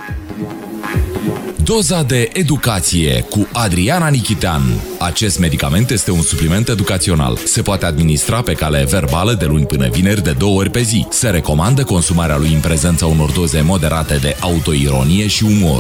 Doza de educație cu Adriana Nichitean. Acest medicament este un supliment educațional. Se poate administra pe cale verbală de luni până vineri de 2 ori pe zi. Se recomandă consumarea lui în prezența unor doze moderate de autoironie și umor.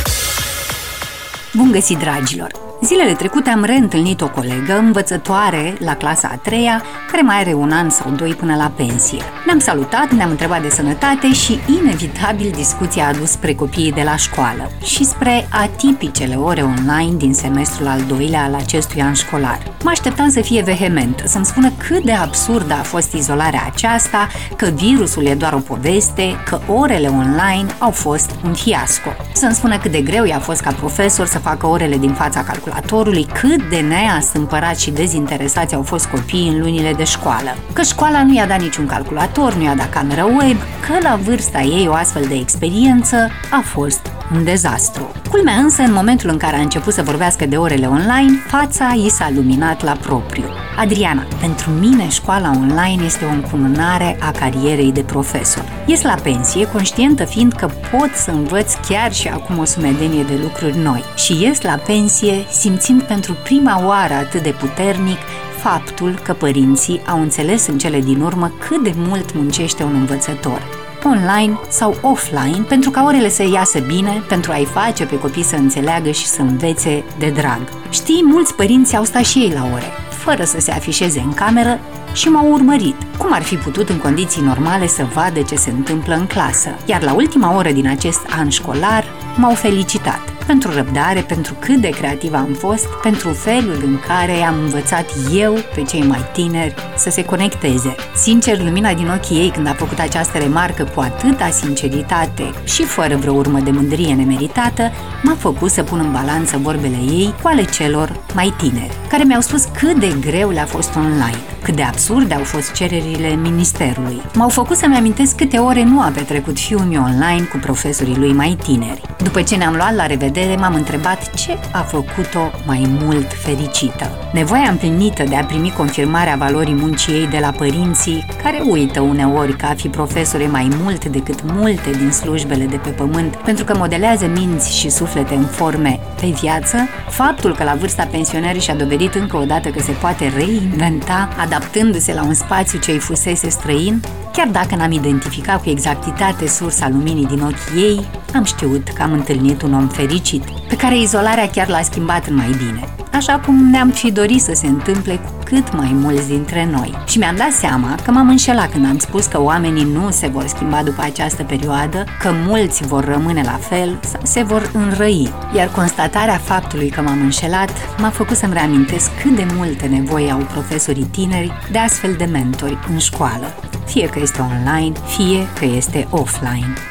Bun găsit, dragilor! Zilele trecute am reîntâlnit o colegă, învățătoare la clasa a 3-a, care mai are 1 an sau 2 până la pensie. Ne-am salutat, ne-am întrebat de sănătate și, inevitabil, discuția a dus spre copiii de la școală și spre atipicele ore online din semestrul al 2-lea al acestui an școlar. Mă așteptam să fie vehement, să-mi spună cât de absurdă a fost izolarea aceasta, că virusul e doar o poveste, că orele online au fost un fiasco. Să-mi spună cât de greu i-a fost ca profesor să facă orele din fața calculatorului, cât de neastâmpărați și dezinteresați au fost copiii în lunile de școală, că școala nu i-a dat niciun calculator, nu i-a dat cameră web, că la vârsta ei o astfel de experiență a fost un dezastru. Culmea însă, în momentul în care a început să vorbească de orele online, fața i s-a luminat la propriu. Adriana, pentru mine școala online este o încununare a carierei de profesor. Ies la pensie, conștientă fiind că pot să învăț chiar și acum o sumedenie de lucruri noi. Și ies la pensie simțind pentru prima oară atât de puternic faptul că părinții au înțeles în cele din urmă cât de mult muncește un învățător, online sau offline, pentru ca orele să iasă bine, pentru a-i face pe copii să înțeleagă și să învețe de drag. Știi, mulți părinți au stat și ei la ore, fără să se afișeze în cameră și m-au urmărit. Cum ar fi putut în condiții normale să vadă ce se întâmplă în clasă? Iar la ultima oră din acest an școlar m-au felicitat pentru răbdare, pentru cât de creativ am fost, pentru felul în care am învățat eu pe cei mai tineri să se conecteze. Sincer, lumina din ochii ei când a făcut această remarcă cu atâta sinceritate și fără vreo urmă de mândrie nemeritată, m-a făcut să pun în balanță vorbele ei cu ale celor mai tineri, care mi-au spus cât de greu le-a fost online, cât de absurde au fost cererile ministerului. M-au făcut să-mi amintesc câte ore nu a petrecut fiul meu online cu profesorii lui mai tineri. După ce ne-am luat la revedere, m-am întrebat ce a făcut-o mai mult fericită. Nevoia împlinită de a primi confirmarea valorii muncii ei de la părinții, care uită uneori că a fi profesor e mai mult decât multe din slujbele de pe pământ, pentru că modelează minți și suflete în forme pe viață, faptul că la vârsta pensionării și-a dovedit încă o dată că se poate reinventa, adaptându-se la un spațiu ce îi fusese străin, chiar dacă n-am identificat cu exactitate sursa luminii din ochii ei, am știut că am întâlnit un om fericit, pe care izolarea chiar l-a schimbat în mai bine, așa cum ne-am fi dorit să se întâmple cu cât mai mulți dintre noi. Și mi-am dat seama că m-am înșelat când am spus că oamenii nu se vor schimba după această perioadă, că mulți vor rămâne la fel sau se vor înrăi. Iar constatarea faptului că m-am înșelat m-a făcut să-mi reamintesc cât de multe nevoi au profesorii tineri de astfel de mentori în școală, fie că este online, fie că este offline.